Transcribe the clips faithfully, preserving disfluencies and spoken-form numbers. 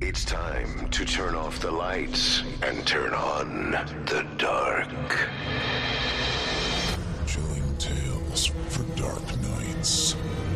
It's time to turn off the lights and turn on the dark. Chilling tales for dark nights.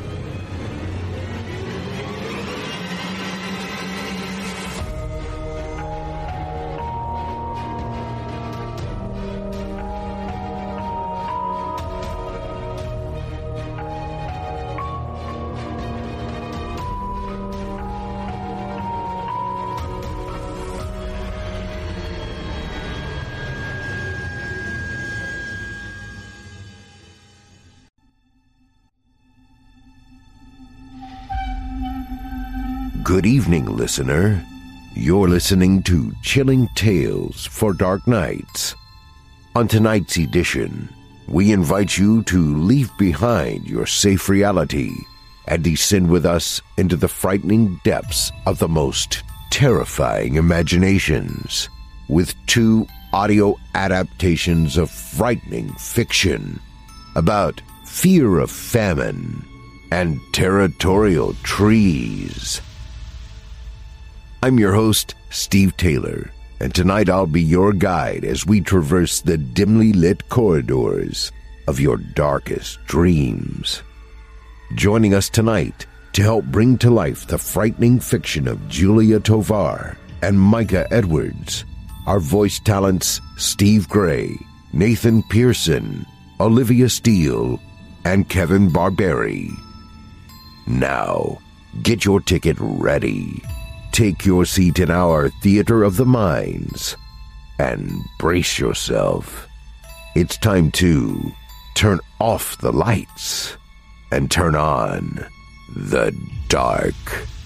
Good evening, listener. You're listening to Chilling Tales for Dark Nights. On tonight's edition, we invite you to leave behind your safe reality and descend with us into the frightening depths of the most terrifying imaginations with two audio adaptations of frightening fiction about fear of famine and territorial trees. I'm your host, Steve Taylor, and tonight I'll be your guide as we traverse the dimly lit corridors of your darkest dreams. Joining us tonight to help bring to life the frightening fiction of Julia Tovar and Micah Edwards are voice talents Steve Gray, Nathan Pearson, Olivia Steele, and Kevin Barberi. Now, get your ticket ready. Take your seat in our Theater of the Minds and brace yourself. It's time to turn off the lights and turn on the dark.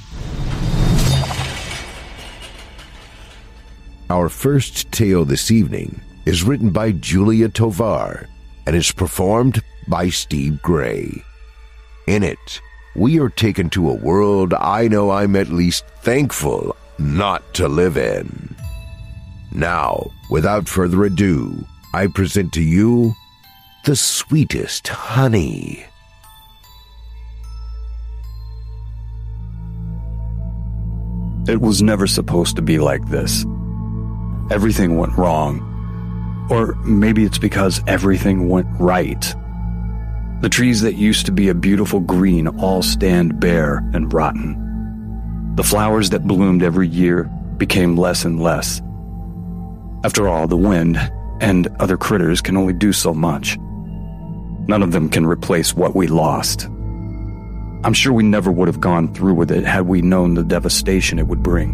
Our first tale this evening is written by Julia Tovar and is performed by Steve Gray. In it, we are taken to a world I know I'm at least thankful not to live in. Now, without further ado, I present to you The Sweetest Honey. It was never supposed to be like this. Everything went wrong. Or maybe it's because everything went right. The trees that used to be a beautiful green all stand bare and rotten. The flowers that bloomed every year became less and less. After all, the wind and other critters can only do so much. None of them can replace what we lost. I'm sure we never would have gone through with it had we known the devastation it would bring.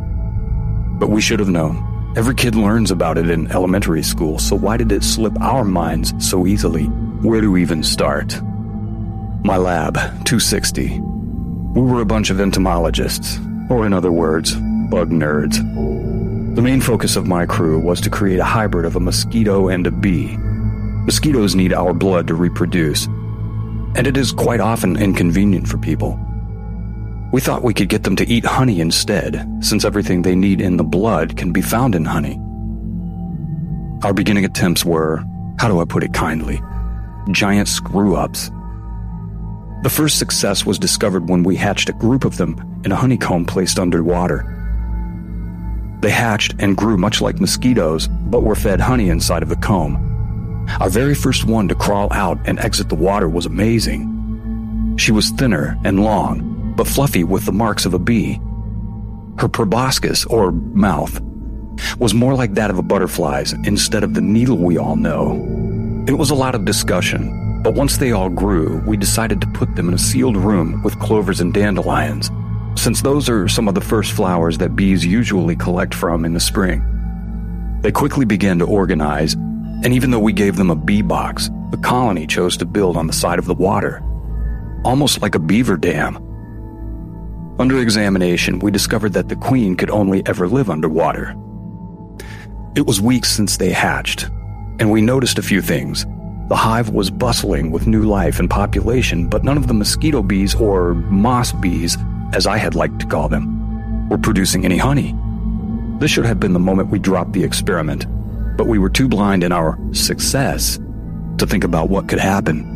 But we should have known. Every kid learns about it in elementary school, so why did it slip our minds so easily? Where to even start? My lab, two sixty. We were a bunch of entomologists, or in other words, bug nerds. The main focus of my crew was to create a hybrid of a mosquito and a bee. Mosquitoes need our blood to reproduce, and it is quite often inconvenient for people. We thought we could get them to eat honey instead, since everything they need in the blood can be found in honey. Our beginning attempts were, how do I put it kindly, giant screw-ups. The first success was discovered when we hatched a group of them in a honeycomb placed underwater. They hatched and grew much like mosquitoes, but were fed honey inside of the comb. Our very first one to crawl out and exit the water was amazing. She was thinner and long, but fluffy with the marks of a bee. Her proboscis, or mouth, was more like that of a butterfly's instead of the needle we all know. It was a lot of discussion, but once they all grew, we decided to put them in a sealed room with clovers and dandelions, since those are some of the first flowers that bees usually collect from in the spring. They quickly began to organize, and even though we gave them a bee box, the colony chose to build on the side of the water, almost like a beaver dam. Under examination, we discovered that the queen could only ever live underwater. It was weeks since they hatched, and we noticed a few things. The hive was bustling with new life and population, but none of the mosquito bees, or moss bees, as I had liked to call them, were producing any honey. This should have been the moment we dropped the experiment, but we were too blind in our success to think about what could happen.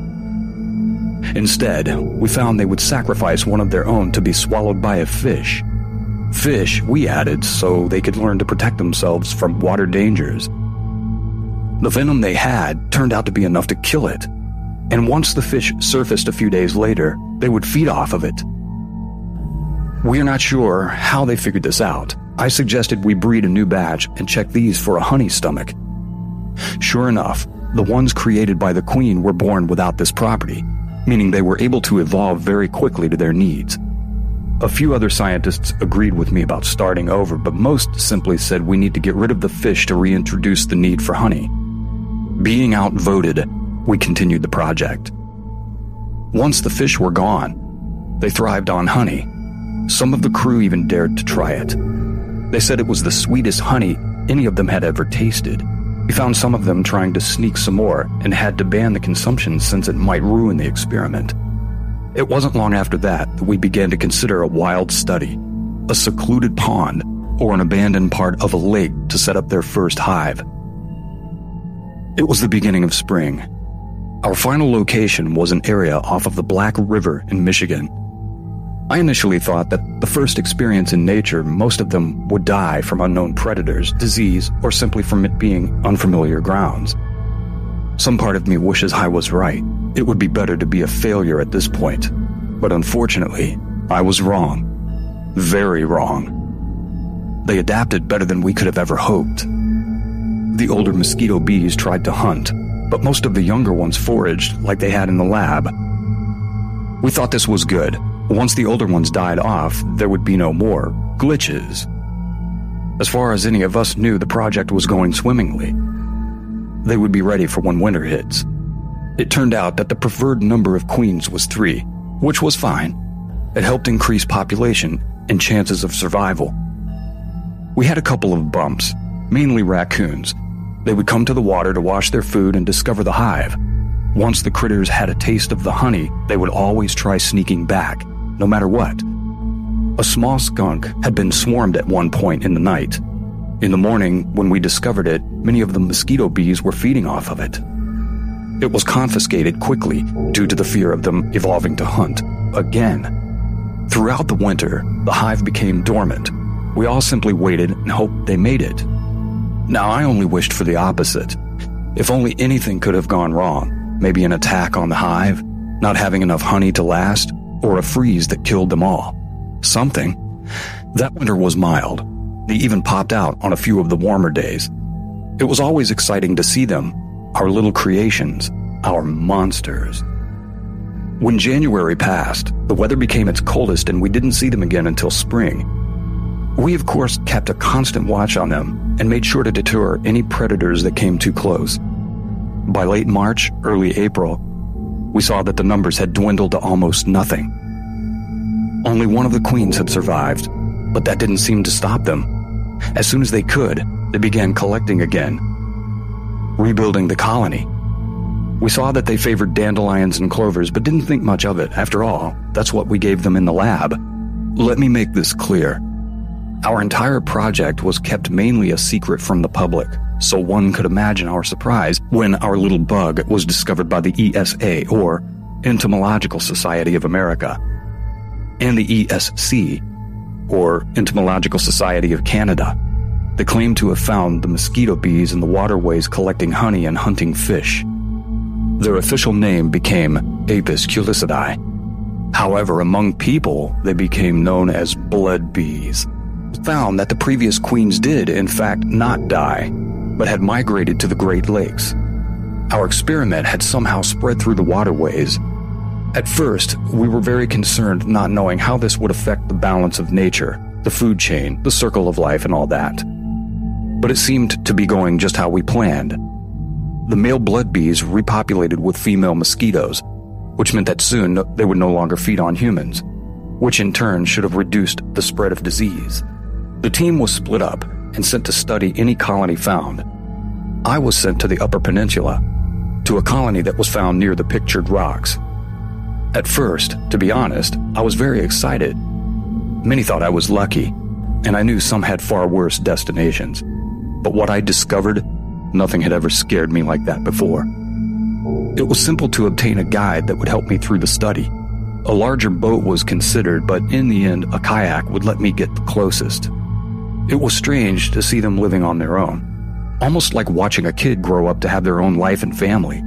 Instead, we found they would sacrifice one of their own to be swallowed by a fish. Fish we added so they could learn to protect themselves from water dangers. The venom they had turned out to be enough to kill it, and once the fish surfaced a few days later, they would feed off of it. We're not sure how they figured this out. I suggested we breed a new batch and check these for a honey stomach. Sure enough, the ones created by the queen were born without this property, meaning they were able to evolve very quickly to their needs. A few other scientists agreed with me about starting over, but most simply said we need to get rid of the fish to reintroduce the need for honey. Being outvoted, we continued the project. Once the fish were gone, they thrived on honey. Some of the crew even dared to try it. They said it was the sweetest honey any of them had ever tasted. We found some of them trying to sneak some more and had to ban the consumption since it might ruin the experiment. It wasn't long after that that we began to consider a wild study, a secluded pond, or an abandoned part of a lake to set up their first hive. It was the beginning of spring. Our final location was an area off of the Black River in Michigan. I initially thought that the first experience in nature, most of them would die from unknown predators, disease, or simply from it being unfamiliar grounds. Some part of me wishes I was right. It would be better to be a failure at this point. But unfortunately, I was wrong. Very wrong. They adapted better than we could have ever hoped. The older mosquito bees tried to hunt, but most of the younger ones foraged like they had in the lab. We thought this was good. Once the older ones died off, there would be no more glitches. As far as any of us knew, the project was going swimmingly. They would be ready for when winter hits. It turned out that the preferred number of queens was three, which was fine. It helped increase population and chances of survival. We had a couple of bumps, mainly raccoons. They would come to the water to wash their food and discover the hive. Once the critters had a taste of the honey, they would always try sneaking back, no matter what. A small skunk had been swarmed at one point in the night. In the morning, when we discovered it, many of the mosquito bees were feeding off of it. It was confiscated quickly due to the fear of them evolving to hunt again. Throughout the winter, the hive became dormant. We all simply waited and hoped they made it. Now, I only wished for the opposite. If only anything could have gone wrong, maybe an attack on the hive, not having enough honey to last, or a freeze that killed them all. Something. That winter was mild. They even popped out on a few of the warmer days. It was always exciting to see them, our little creations, our monsters. When January passed, the weather became its coldest and we didn't see them again until spring. We, of course, kept a constant watch on them and made sure to deter any predators that came too close. By late March, early April, we saw that the numbers had dwindled to almost nothing. Only one of the queens had survived, but that didn't seem to stop them. As soon as they could, they began collecting again, rebuilding the colony. We saw that they favored dandelions and clovers, but didn't think much of it. After all, that's what we gave them in the lab. Let me make this clear. Our entire project was kept mainly a secret from the public, so one could imagine our surprise when our little bug was discovered by the E S A, or Entomological Society of America, and the E S C, or Entomological Society of Canada. They claimed to have found the mosquito bees in the waterways collecting honey and hunting fish. Their official name became Apis culicidae. However, among people, they became known as blood bees. Found that the previous queens did, in fact, not die, but had migrated to the Great Lakes. Our experiment had somehow spread through the waterways. At first, we were very concerned, not knowing how this would affect the balance of nature, the food chain, the circle of life, and all that. But it seemed to be going just how we planned. The male blood bees repopulated with female mosquitoes, which meant that soon they would no longer feed on humans, which in turn should have reduced the spread of disease. The team was split up and sent to study any colony found. I was sent to the Upper Peninsula, to a colony that was found near the pictured rocks. At first, to be honest, I was very excited. Many thought I was lucky, and I knew some had far worse destinations. But what I discovered, nothing had ever scared me like that before. It was simple to obtain a guide that would help me through the study. A larger boat was considered, but in the end, a kayak would let me get the closest. It was strange to see them living on their own, almost like watching a kid grow up to have their own life and family.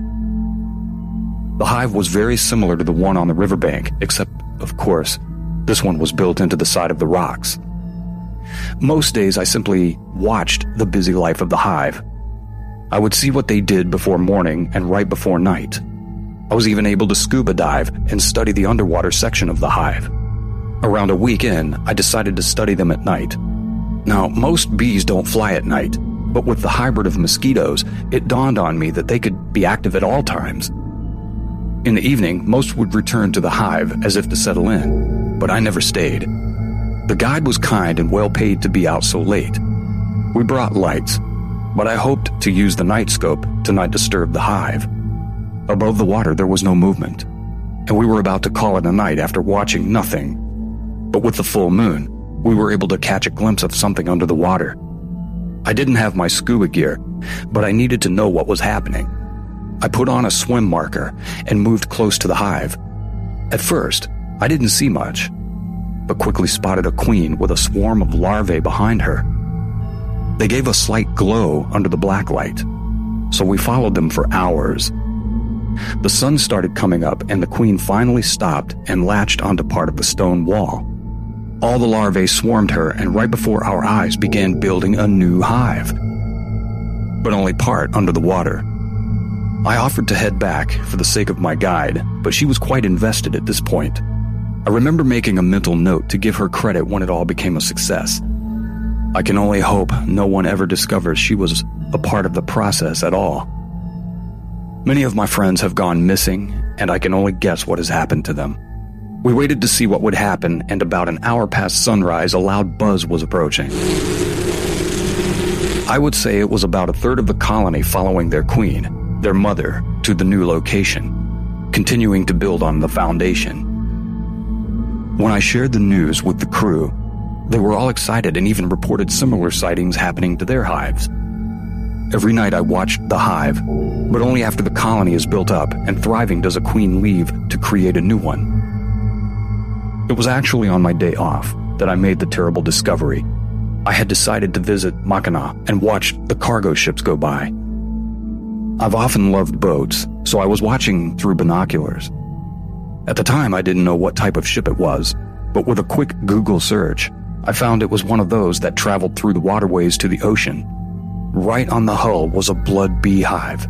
The hive was very similar to the one on the riverbank, except, of course, this one was built into the side of the rocks. Most days I simply watched the busy life of the hive. I would see what they did before morning and right before night. I was even able to scuba dive and study the underwater section of the hive. Around a week in, I decided to study them at night. Now, most bees don't fly at night, but with the hybrid of mosquitoes, it dawned on me that they could be active at all times. In the evening, most would return to the hive as if to settle in, but I never stayed. The guide was kind and well paid to be out so late. We brought lights, but I hoped to use the night scope to not disturb the hive. Above the water, there was no movement, and we were about to call it a night after watching nothing. But with the full moon, we were able to catch a glimpse of something under the water. I didn't have my scuba gear, but I needed to know what was happening. I put on a swim marker and moved close to the hive. At first, I didn't see much, but quickly spotted a queen with a swarm of larvae behind her. They gave a slight glow under the black light, so we followed them for hours. The sun started coming up and the queen finally stopped and latched onto part of the stone wall. All the larvae swarmed her, and right before our eyes began building a new hive, but only part under the water. I offered to head back for the sake of my guide, but she was quite invested at this point. I remember making a mental note to give her credit when it all became a success. I can only hope no one ever discovers she was a part of the process at all. Many of my friends have gone missing, and I can only guess what has happened to them. We waited to see what would happen, and about an hour past sunrise, a loud buzz was approaching. I would say it was about a third of the colony following their queen, their mother, to the new location, continuing to build on the foundation. When I shared the news with the crew, they were all excited and even reported similar sightings happening to their hives. Every night I watched the hive, but only after the colony is built up and thriving does a queen leave to create a new one. It was actually on my day off that I made the terrible discovery. I had decided to visit Mackinac and watch the cargo ships go by. I've often loved boats, so I was watching through binoculars. At the time, I didn't know what type of ship it was, but with a quick Google search, I found it was one of those that traveled through the waterways to the ocean. Right on the hull was a blood bee hive.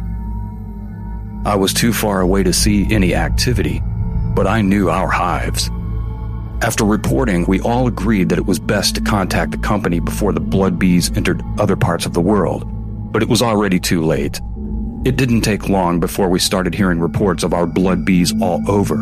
I was too far away to see any activity, but I knew our hives. After reporting, we all agreed that it was best to contact the company before the blood bees entered other parts of the world, but it was already too late. It didn't take long before we started hearing reports of our blood bees all over.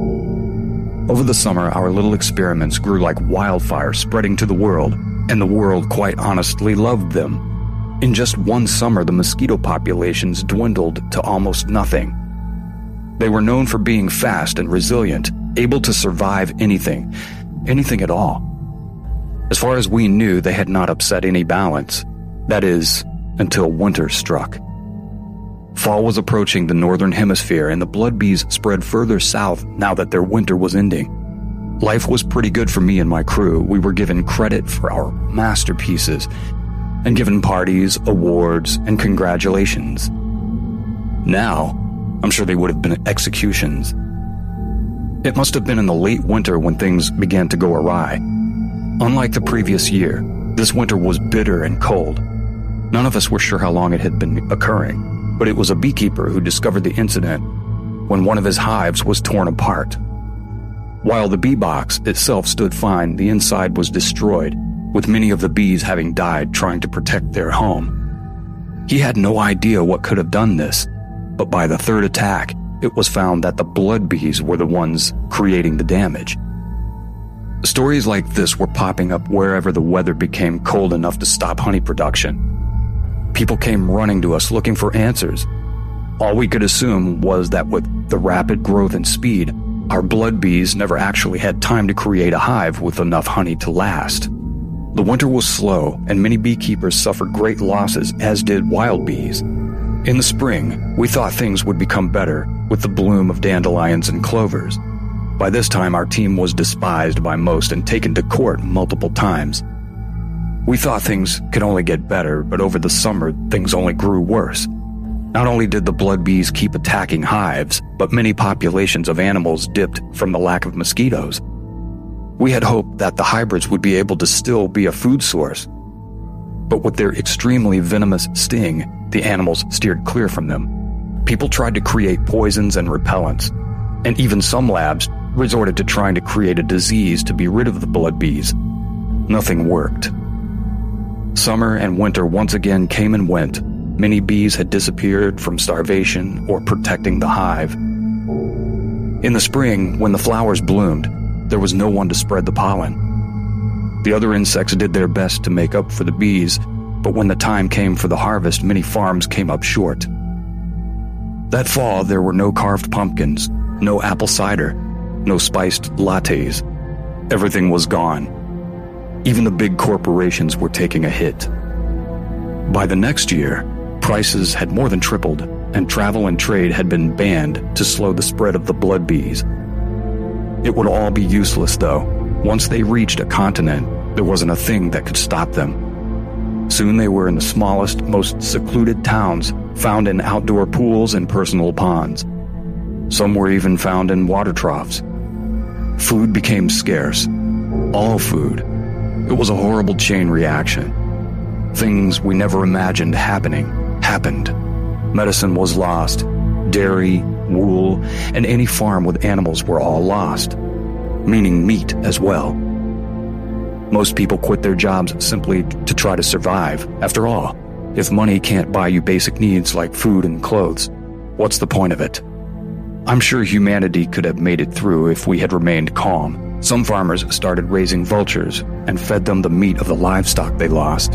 Over the summer, our little experiments grew like wildfire, spreading to the world, and the world quite honestly loved them. In just one summer, the mosquito populations dwindled to almost nothing. They were known for being fast and resilient, able to survive anything, anything at all. As far as we knew, they had not upset any balance. That is, until winter struck. Fall was approaching the northern hemisphere, and the blood bees spread further south now that their winter was ending. Life was pretty good for me and my crew. We were given credit for our masterpieces, and given parties, awards, and congratulations. Now, I'm sure they would have been executions. It must have been in the late winter when things began to go awry. Unlike the previous year, this winter was bitter and cold. None of us were sure how long it had been occurring, but it was a beekeeper who discovered the incident when one of his hives was torn apart. While the bee box itself stood fine, the inside was destroyed, with many of the bees having died trying to protect their home. He had no idea what could have done this, but by the third attack, it was found that the blood bees were the ones creating the damage. Stories like this were popping up wherever the weather became cold enough to stop honey production. People came running to us looking for answers. All we could assume was that with the rapid growth and speed, our blood bees never actually had time to create a hive with enough honey to last. The winter was slow, and many beekeepers suffered great losses, as did wild bees. In the spring, we thought things would become better with the bloom of dandelions and clovers. By this time, our team was despised by most and taken to court multiple times. We thought things could only get better, but over the summer, things only grew worse. Not only did the blood bees keep attacking hives, but many populations of animals dipped from the lack of mosquitoes. We had hoped that the hybrids would be able to still be a food source. But with their extremely venomous sting, the animals steered clear from them. People tried to create poisons and repellents, and even some labs resorted to trying to create a disease to be rid of the blood bees. Nothing worked. Summer and winter once again came and went. Many bees had disappeared from starvation or protecting the hive. In the spring, when the flowers bloomed, there was no one to spread the pollen. The other insects did their best to make up for the bees, but when the time came for the harvest, many farms came up short. That fall, there were no carved pumpkins, no apple cider, no spiced lattes. Everything was gone. Even the big corporations were taking a hit. By the next year, prices had more than tripled, and travel and trade had been banned to slow the spread of the blood bees. It would all be useless, though. Once they reached a continent, there wasn't a thing that could stop them. Soon they were in the smallest, most secluded towns, found in outdoor pools and personal ponds. Some were even found in water troughs. Food became scarce. All food. It was a horrible chain reaction. Things we never imagined happening, happened. Medicine was lost. Dairy, wool, and any farm with animals were all lost, meaning meat as well. Most people quit their jobs simply to try to survive. After all, if money can't buy you basic needs like food and clothes, what's the point of it? I'm sure humanity could have made it through if we had remained calm. Some farmers started raising vultures and fed them the meat of the livestock they lost.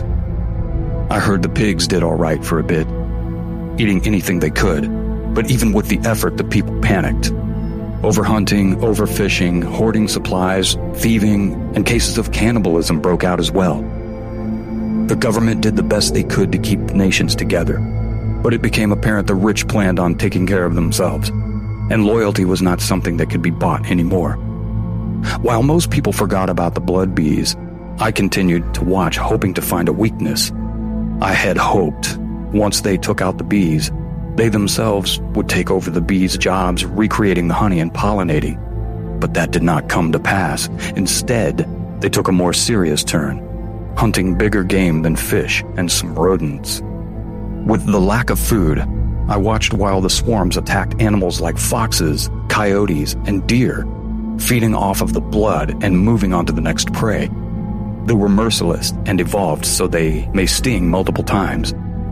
I heard the pigs did all right for a bit, eating anything they could, but even with the effort, the people panicked. Overhunting, overfishing, hoarding supplies, thieving, and cases of cannibalism broke out as well. The government did the best they could to keep nations together, but it became apparent the rich planned on taking care of themselves, and loyalty was not something that could be bought anymore. While most people forgot about the blood bees, I continued to watch, hoping to find a weakness. I had hoped, once they took out the bees, they themselves would take over the bees' jobs, recreating the honey and pollinating. But that did not come to pass. Instead, they took a more serious turn, hunting bigger game than fish and some rodents. With the lack of food, I watched while the swarms attacked animals like foxes, coyotes, and deer, feeding off of the blood and moving on to the next prey. They were merciless and evolved so they may sting multiple times.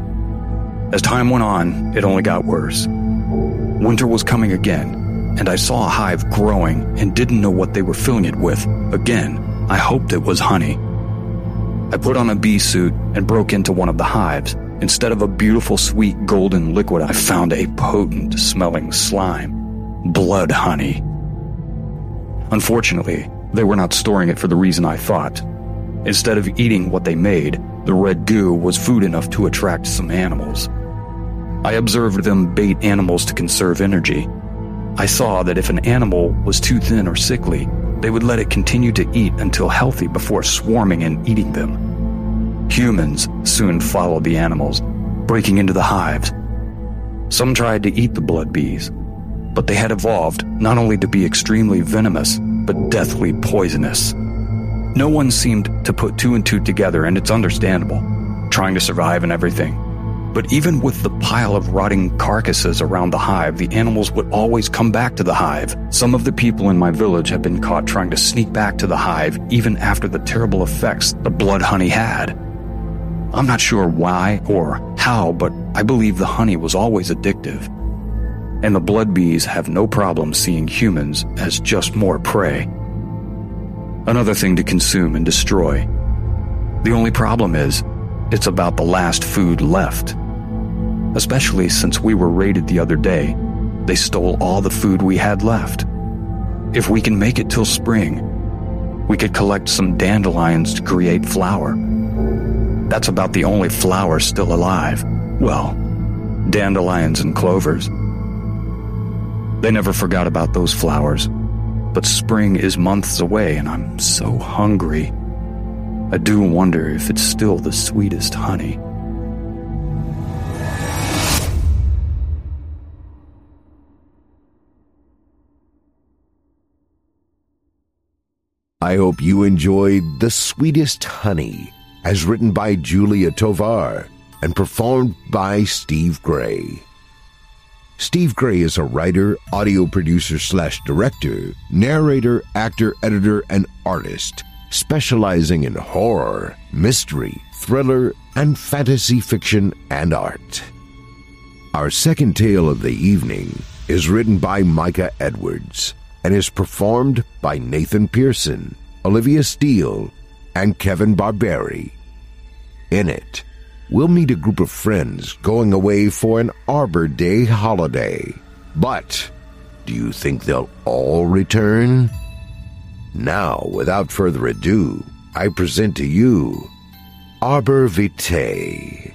As time went on, it only got worse. Winter was coming again, and I saw a hive growing and didn't know what they were filling it with. Again, I hoped it was honey. I put on a bee suit and broke into one of the hives. Instead of a beautiful, sweet, golden liquid, I found a potent-smelling slime. Blood honey. Unfortunately, they were not storing it for the reason I thought. Instead of eating what they made, the red goo was food enough to attract some animals. I observed them bait animals to conserve energy. I saw that if an animal was too thin or sickly, they would let it continue to eat until healthy before swarming and eating them. Humans soon followed the animals, breaking into the hives. Some tried to eat the blood bees, but they had evolved not only to be extremely venomous, but deathly poisonous. No one seemed to put two and two together, and it's understandable, trying to survive and everything. But even with the pile of rotting carcasses around the hive, the animals would always come back to the hive. Some of the people in my village have been caught trying to sneak back to the hive even after the terrible effects the blood honey had. I'm not sure why or how, but I believe the honey was always addictive. And the blood bees have no problem seeing humans as just more prey. Another thing to consume and destroy. The only problem is, it's about the last food left. Especially since we were raided the other day, they stole all the food we had left. If we can make it till spring, we could collect some dandelions to create flour. That's about the only flower still alive. Well, dandelions and clovers. They never forgot about those flowers. but spring is months away and I'm so hungry. I do wonder if it's still the sweetest honey. I hope you enjoyed The Sweetest Honey, as written by Julia Tovar and performed by Steve Gray. Steve Gray is a writer, audio producer slash director, narrator, actor, editor, and artist, specializing in horror, mystery, thriller, and fantasy fiction and art. Our second tale of the evening is written by Micah Edwards and is performed by Nathan Pearson, Olivia Steele, and Kevin Barberi. In it, we'll meet a group of friends going away for an Arbor Day holiday. But do you think they'll all return? Now, without further ado, I present to you Arbor Vitae.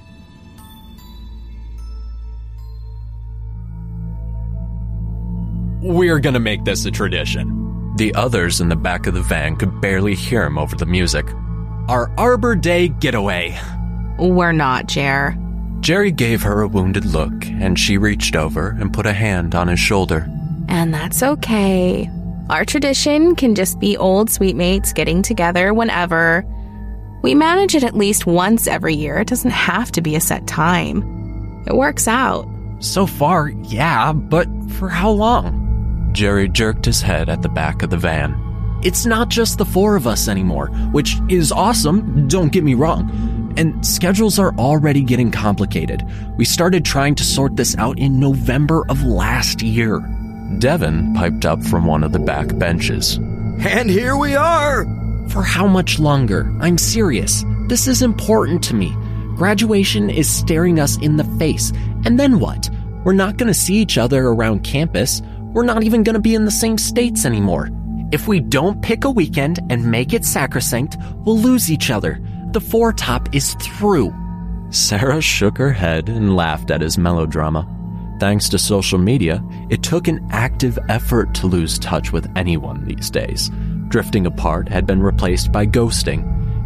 We're gonna make this a tradition. The others in the back of the van could barely hear him over the music. Our Arbor Day getaway. We're not, Jer. Jerry gave her a wounded look, and she reached over and put a hand on his shoulder. And that's okay. Our tradition can just be old sweetmates getting together whenever. We manage it at least once every year. It doesn't have to be a set time. It works out. So far, yeah, but for how long? Jerry jerked his head at the back of the van. It's not just the four of us anymore, which is awesome, don't get me wrong. And schedules are already getting complicated. We started trying to sort this out in November of last year. Devin piped up from one of the back benches. And here we are! For how much longer? I'm serious. This is important to me. Graduation is staring us in the face. And then what? We're not going to see each other around campus. We're not even going to be in the same states anymore. If we don't pick a weekend and make it sacrosanct, we'll lose each other. The four top is through. Sarah shook her head and laughed at his melodrama. Thanks to social media, it took an active effort to lose touch with anyone these days. Drifting apart had been replaced by ghosting.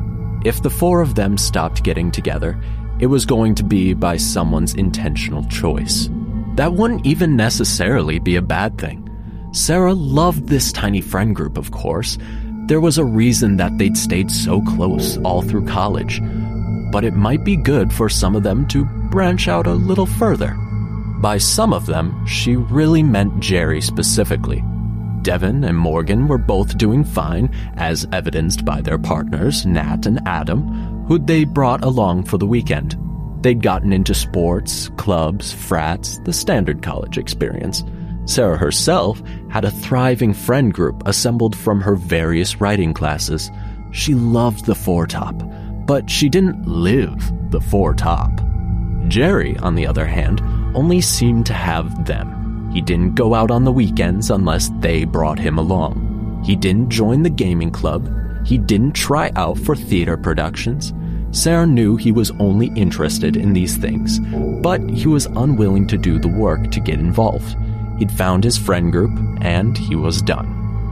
If the four of them stopped getting together, it was going to be by someone's intentional choice. That wouldn't even necessarily be a bad thing. Sarah loved this tiny friend group, of course. There was a reason that they'd stayed so close all through college. But it might be good for some of them to branch out a little further. By some of them, she really meant Jerry specifically. Devin and Morgan were both doing fine, as evidenced by their partners, Nat and Adam, who they brought along for the weekend. They'd gotten into sports, clubs, frats, the standard college experience. Sarah herself had a thriving friend group assembled from her various writing classes. She loved the four top, but she didn't live the four top. Jerry, on the other hand, only seemed to have them. He didn't go out on the weekends unless they brought him along. He didn't join the gaming club. He didn't try out for theater productions. Sarah knew he was only interested in these things, but he was unwilling to do the work to get involved. He'd found his friend group, and he was done.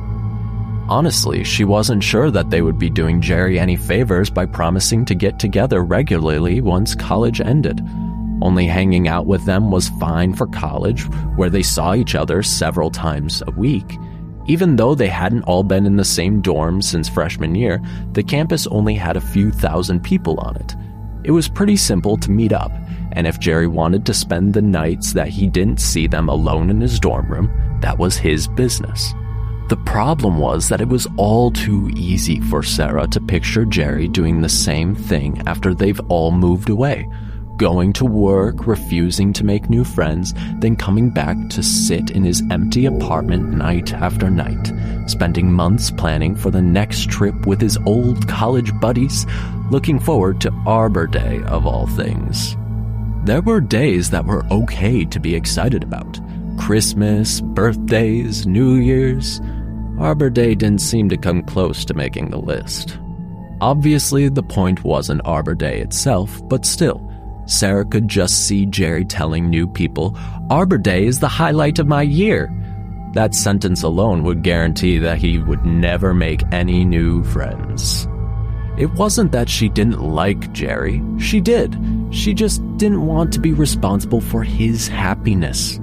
Honestly, she wasn't sure that they would be doing Jerry any favors by promising to get together regularly once college ended. Only hanging out with them was fine for college, where they saw each other several times a week. Even though they hadn't all been in the same dorm since freshman year, the campus only had a few thousand people on it. It was pretty simple to meet up, and if Jerry wanted to spend the nights that he didn't see them alone in his dorm room, that was his business. The problem was that it was all too easy for Sarah to picture Jerry doing the same thing after they've all moved away. Going to work, refusing to make new friends, then coming back to sit in his empty apartment night after night, spending months planning for the next trip with his old college buddies, looking forward to Arbor Day of all things. There were days that were okay to be excited about. Christmas, birthdays, New Year's. Arbor Day didn't seem to come close to making the list. Obviously, the point wasn't Arbor Day itself, but still, Sarah could just see Jerry telling new people, Arbor Day is the highlight of my year. That sentence alone would guarantee that he would never make any new friends. It wasn't that she didn't like Jerry. She did. She just didn't want to be responsible for his happiness.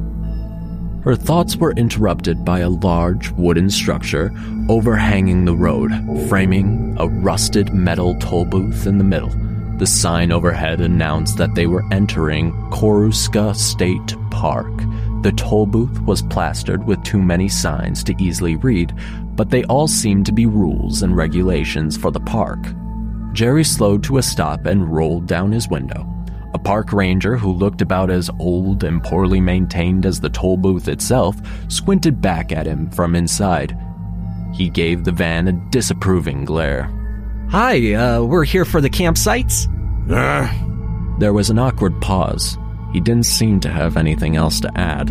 Her thoughts were interrupted by a large wooden structure overhanging the road, framing a rusted metal toll booth in the middle. The sign overhead announced that they were entering Koroska State Park. The toll booth was plastered with too many signs to easily read, but they all seemed to be rules and regulations for the park. Jerry slowed to a stop and rolled down his window. A park ranger who looked about as old and poorly maintained as the toll booth itself squinted back at him from inside. He gave the van a disapproving glare. Hi, uh, we're here for the campsites? Nah. There was an awkward pause. He didn't seem to have anything else to add.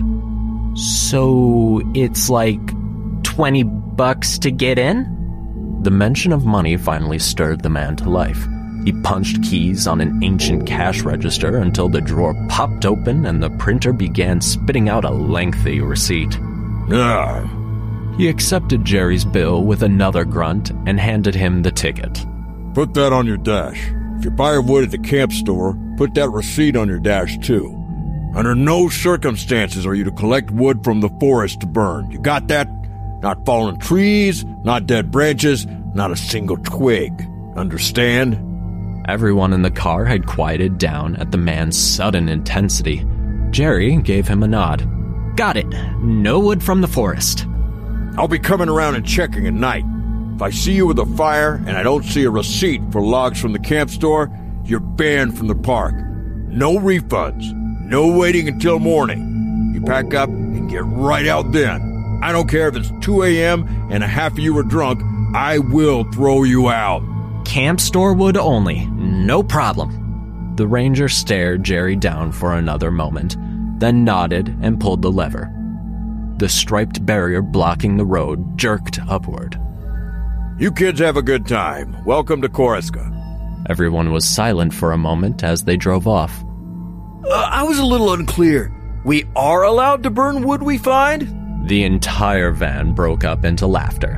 So it's like twenty bucks to get in? The mention of money finally stirred the man to life. He punched keys on an ancient cash register until the drawer popped open and the printer began spitting out a lengthy receipt. Nah. He accepted Jerry's bill with another grunt and handed him the ticket. Put that on your dash. If you buy wood at the camp store, put that receipt on your dash too. Under no circumstances are you to collect wood from the forest to burn. You got that? Not fallen trees, not dead branches, not a single twig. Understand? Everyone in the car had quieted down at the man's sudden intensity. Jerry gave him a nod. Got it. No wood from the forest. I'll be coming around and checking at night. If I see you with a fire and I don't see a receipt for logs from the camp store, you're banned from the park. No refunds. No waiting until morning. You pack up and get right out then. I don't care if it's two a.m. and a half of you are drunk, I will throw you out. Camp store wood only. No problem. The ranger stared Jerry down for another moment, then nodded and pulled the lever. The striped barrier blocking the road jerked upward. You kids have a good time. Welcome to Koroska. Everyone was silent for a moment as they drove off. Uh, I was a little unclear. We are allowed to burn wood we find? The entire van broke up into laughter.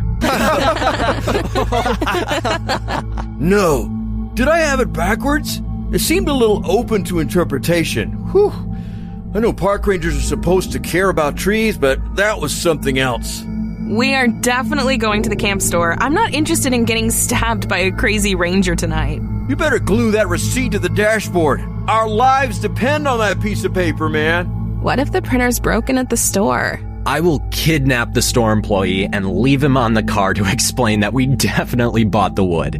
No. Did I have it backwards? It seemed a little open to interpretation. Whew. I know park rangers are supposed to care about trees, but that was something else. We are definitely going to the camp store. I'm not interested in getting stabbed by a crazy ranger tonight. You better glue that receipt to the dashboard. Our lives depend on that piece of paper, man. What if the printer's broken at the store? I will kidnap the store employee and leave him on the car to explain that we definitely bought the wood.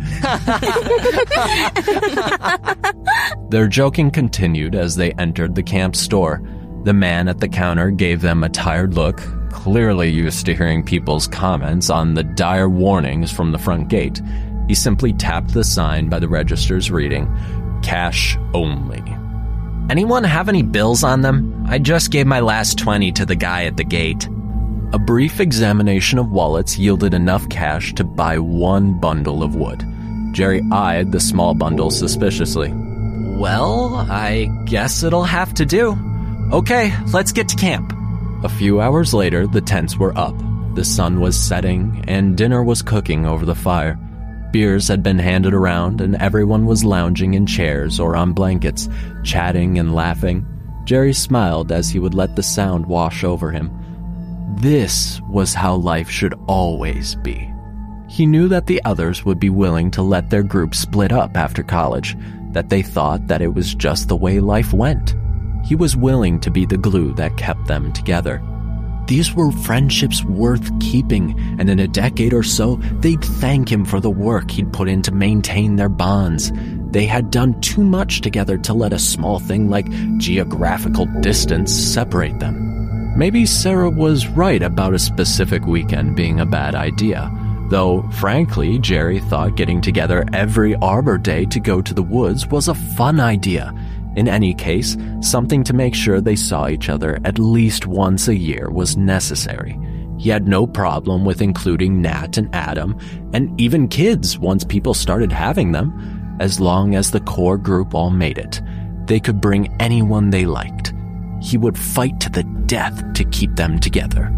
Their joking continued as they entered the camp store. The man at the counter gave them a tired look, clearly used to hearing people's comments on the dire warnings from the front gate. He simply tapped the sign by the register's reading, "Cash only." Anyone have any bills on them? I just gave my last twenty to the guy at the gate. A brief examination of wallets yielded enough cash to buy one bundle of wood. Jerry eyed the small bundle suspiciously. Well, I guess it'll have to do. Okay, let's get to camp. A few hours later, the tents were up. The sun was setting, and dinner was cooking over the fire. Beers had been handed around, and everyone was lounging in chairs or on blankets, chatting and laughing. Jerry smiled as he would let the sound wash over him. This was how life should always be. He knew that the others would be willing to let their group split up after college, that they thought that it was just the way life went. He was willing to be the glue that kept them together. These were friendships worth keeping, and in a decade or so, they'd thank him for the work he'd put in to maintain their bonds. They had done too much together to let a small thing like geographical distance separate them. Maybe Sarah was right about a specific weekend being a bad idea, though, frankly, Jerry thought getting together every Arbor Day to go to the woods was a fun idea. In any case, something to make sure they saw each other at least once a year was necessary. He had no problem with including Nat and Adam, and even kids once people started having them, as long as the core group all made it. They could bring anyone they liked. He would fight to the death to keep them together.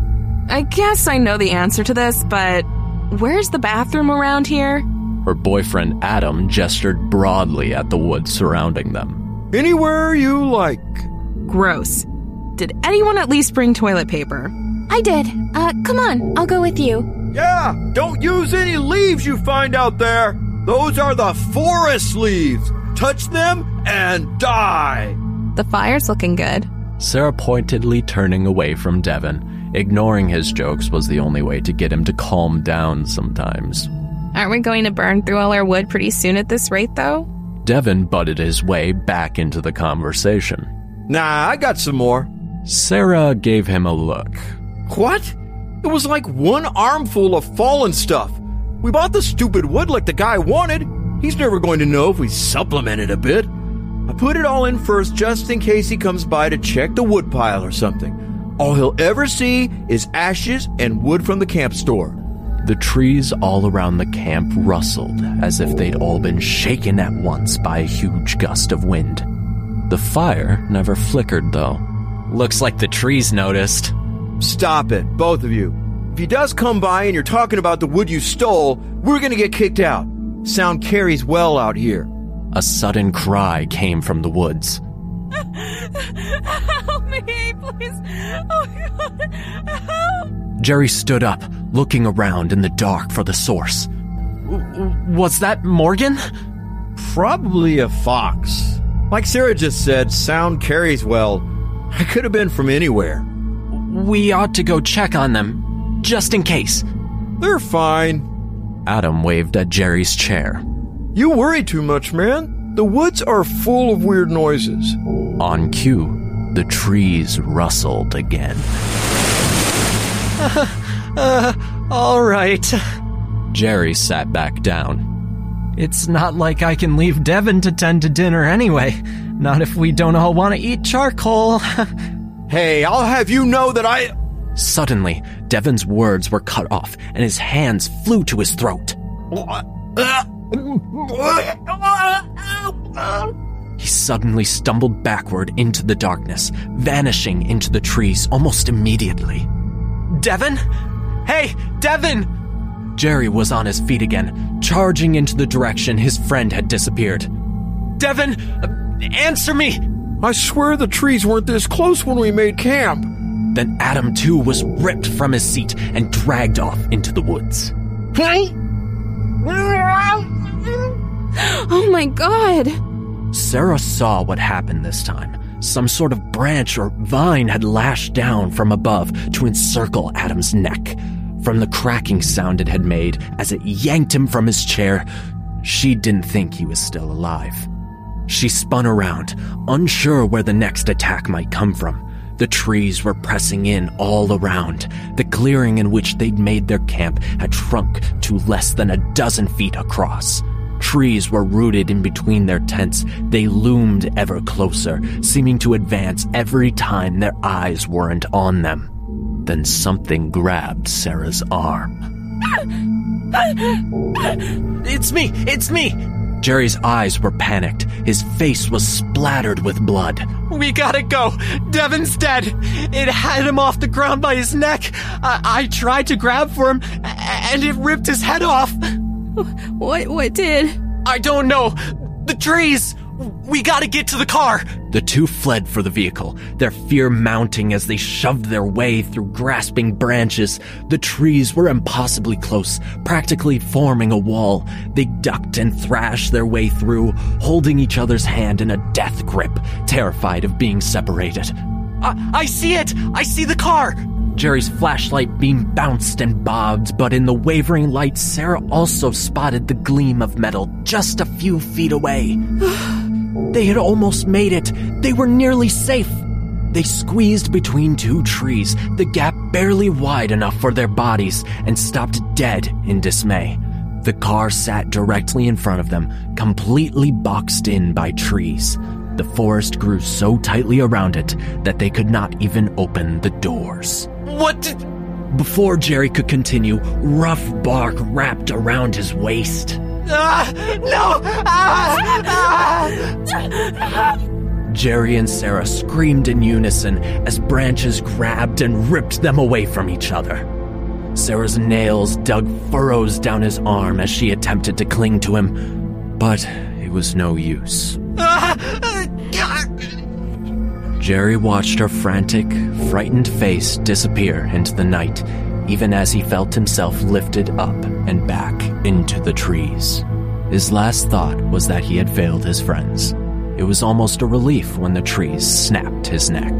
I guess I know the answer to this, but where's the bathroom around here? Her boyfriend Adam gestured broadly at the woods surrounding them. Anywhere you like. Gross. Did anyone at least bring toilet paper? I did. Uh, come on, I'll go with you. Yeah, don't use any leaves you find out there. Those are the forest leaves. Touch them and die. The fire's looking good. Sarah pointedly turning away from Devin. Ignoring his jokes was the only way to get him to calm down sometimes. Aren't we going to burn through all our wood pretty soon at this rate, though? Devin butted his way back into the conversation. Nah, I got some more. Sarah gave him a look. What? It was like one armful of fallen stuff. We bought the stupid wood like the guy wanted. He's never going to know if we supplemented a bit. I put it all in first just in case he comes by to check the wood pile or something. All he'll ever see is ashes and wood from the camp store. The trees all around the camp rustled as if they'd all been shaken at once by a huge gust of wind. The fire never flickered, though. Looks like the trees noticed. Stop it, both of you. If he does come by and you're talking about the wood you stole, we're gonna get kicked out. Sound carries well out here. A sudden cry came from the woods. Help me, please. Oh, God. Help. Jerry stood up, looking around in the dark for the source. Was that Morgan? Probably a fox. Like Sarah just said, sound carries well. I could have been from anywhere. We ought to go check on them, just in case. They're fine. Adam waved at Jerry's chair. You worry too much, man. The woods are full of weird noises. On cue, the trees rustled again. Uh, uh, all right. Jerry sat back down. It's not like I can leave Devin to tend to dinner anyway. Not if we don't all want to eat charcoal. Hey, I'll have you know that I... Suddenly, Devin's words were cut off, and his hands flew to his throat. He suddenly stumbled backward into the darkness, vanishing into the trees almost immediately. Devin? Hey, Devin! Jerry was on his feet again, charging into the direction his friend had disappeared. Devin, uh, answer me! I swear the trees weren't this close when we made camp. Then Adam, too, was ripped from his seat and dragged off into the woods. Hey! Oh my God! Sarah saw what happened this time. Some sort of branch or vine had lashed down from above to encircle Adam's neck. From the cracking sound it had made as it yanked him from his chair, she didn't think he was still alive. She spun around, unsure where the next attack might come from. The trees were pressing in all around. The clearing in which they'd made their camp had shrunk to less than a dozen feet across. Trees were rooted in between their tents. They loomed ever closer, seeming to advance every time their eyes weren't on them. Then something grabbed Sarah's arm. It's me! It's me! Jerry's eyes were panicked. His face was splattered with blood. We gotta go! Devin's dead! It had him off the ground by his neck. I, I tried to grab for him, and it ripped his head off. What, what did? I don't know. The trees! We gotta get to the car! The two fled for the vehicle, their fear mounting as they shoved their way through grasping branches. The trees were impossibly close, practically forming a wall. They ducked and thrashed their way through, holding each other's hand in a death grip, terrified of being separated. I, I see it! I see the car! Jerry's flashlight beam bounced and bobbed, but in the wavering light, Sarah also spotted the gleam of metal just a few feet away. They had almost made it. They were nearly safe. They squeezed between two trees, the gap barely wide enough for their bodies, and stopped dead in dismay. The car sat directly in front of them, completely boxed in by trees. The forest grew so tightly around it that they could not even open the doors. What did... Before Jerry could continue, rough bark wrapped around his waist. Ah! No! Ah! Ah! Jerry and Sarah screamed in unison as branches grabbed and ripped them away from each other. Sarah's nails dug furrows down his arm as she attempted to cling to him, but it was no use. Jerry watched her frantic, frightened face disappear into the night, even as he felt himself lifted up and back into the trees. His last thought was that he had failed his friends. It was almost a relief when the trees snapped his neck.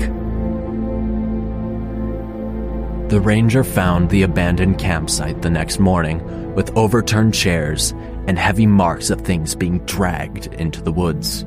The ranger found the abandoned campsite the next morning with overturned chairs and heavy marks of things being dragged into the woods.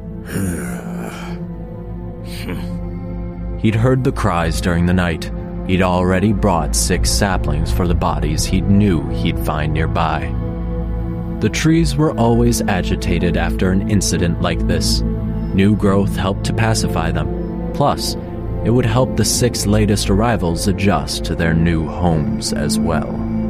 He'd heard the cries during the night. He'd already brought six saplings for the bodies he knew he'd find nearby. The trees were always agitated after an incident like this. New growth helped to pacify them. Plus, it would help the six latest arrivals adjust to their new homes as well.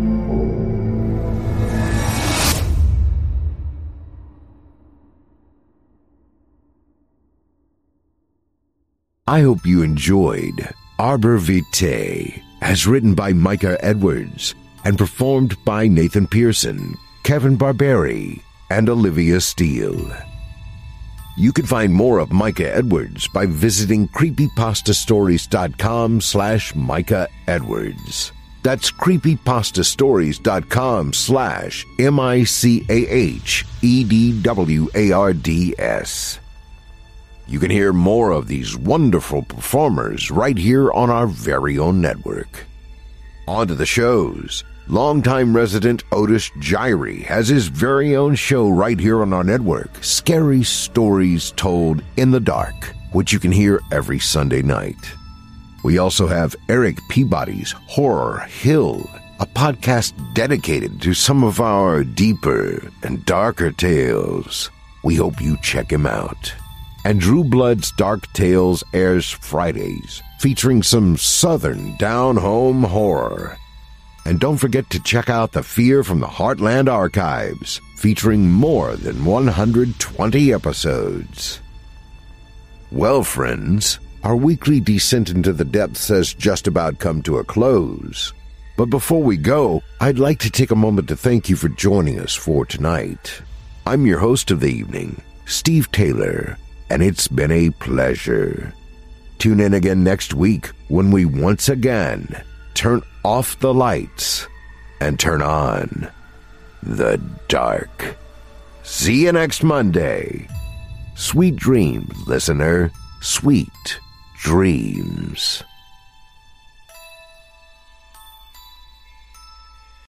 I hope you enjoyed Arbor Vitae, as written by Micah Edwards and performed by Nathan Pearson, Kevin Barberi, and Olivia Steele. You can find more of Micah Edwards by visiting creepypastastories.com slash Micah Edwards. That's creepypastastories.com slash M I C A H E D W A R D S. You can hear more of these wonderful performers right here on our very own network. On to the shows. Longtime resident Otis Gyrie has his very own show right here on our network, Scary Stories Told in the Dark, which you can hear every Sunday night. We also have Eric Peabody's Horror Hill, a podcast dedicated to some of our deeper and darker tales. We hope you check him out. And Drew Blood's Dark Tales airs Fridays, featuring some southern down-home horror. And don't forget to check out The Fear from the Heartland Archives, featuring more than one hundred twenty episodes. Well, friends, our weekly descent into the depths has just about come to a close. But before we go, I'd like to take a moment to thank you for joining us for tonight. I'm your host of the evening, Steve Taylor, and it's been a pleasure. Tune in again next week when we once again turn off the lights and turn on the dark. See you next Monday. Sweet dreams, listener. Sweet dreams.